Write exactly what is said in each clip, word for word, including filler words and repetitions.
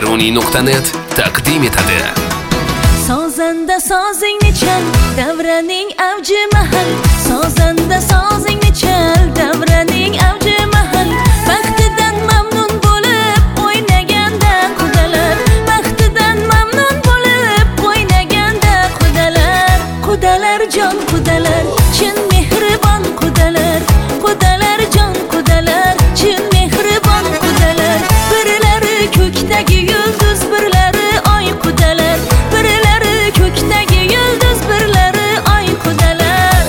beruniy nuqta net taqdim etadi. Sozanda sozingni chal, davraning avji mahal. Sozanda sozingni chal, davraning avji mahal. Baxtidan mamnun bo'lib o'ynaganda qudalar, baxtidan mamnun bo'lib o'ynaganda qudalar. Qudalar jon qudalar, chin mehribon qudalar. Qudalar jon qudalar, chin mehribon qudalar. Birlari ko'kdagi yulduz, birlari oy qudalar. Birlari ko'kdagi yulduz, birlari oy qudalar.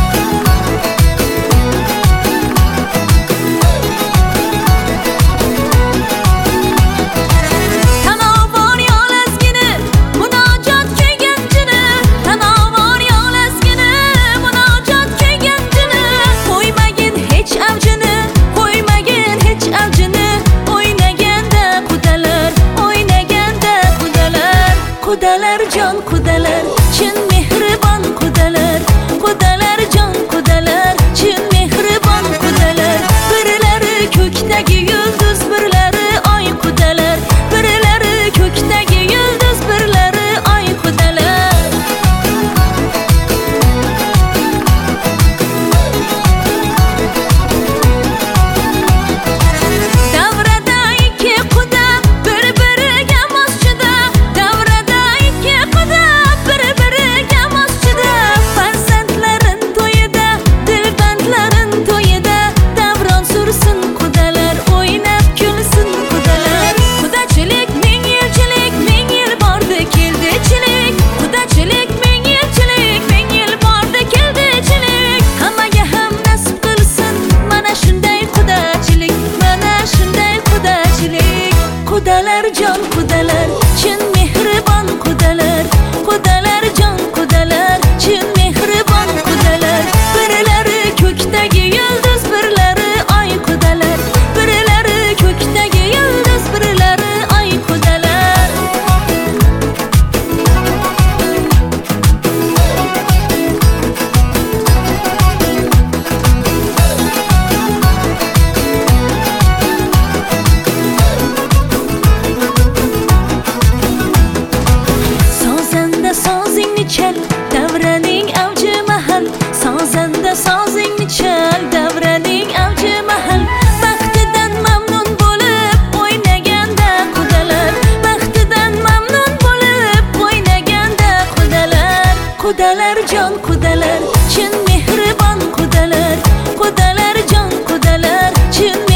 Tanovor yolazgini, munojot kuyganjini. Tanovor yolazgini, munojot kuyganjini. Qo'ymagin hech avjini, qo'ymagin hech avjini. O'ynaganda qudalar, o'ynaganda qudalar. Qudalar jon qudalar, chin mehribon qudalar. Qudalar jon qudalar, chin mehribon qudalar. Birlari ko'kdagi yulduz, birlari oy qudalar. Birlari ko'kdagi yulduz, birlari oy qudalar. Davrada ikki quda bir-biriga moschida. Davrada ikki quda bir-biriga moschida. Farzandlarin to'yida, dilbandlarin to'yida. Davron sursin qudalar, o'ynab kulsin qudalar. Qudachilik ming yilchilik, ming yil bordi keldichilik. Qudachilik ming yilchilik, ming yil bordi keldichilik. Hammaga ham nasib qilsin mana shunday qudachilik, mana shunday qudachilik. Qudalar jon qudalar, chin mehribon qudalar. Qudalar jon qudalar, chin mehribon qudalar. Birlari ko'kdagi yulduz, birlari oy qudalar. Birlari ko'kdagi yulduz, birlari oy qudalar. Sozanda sozingni chal, davraning avji mahal. Sozanda sozingni chal, davraning avji mahal. Baxtidan mamnun bo'lib o'ynaganda qudalar, baxtidan mamnun bo'lib o'ynaganda qudalar. Qudalar jon qudalar, chin mehribon qudalar. Qudalar jon qudalar, chin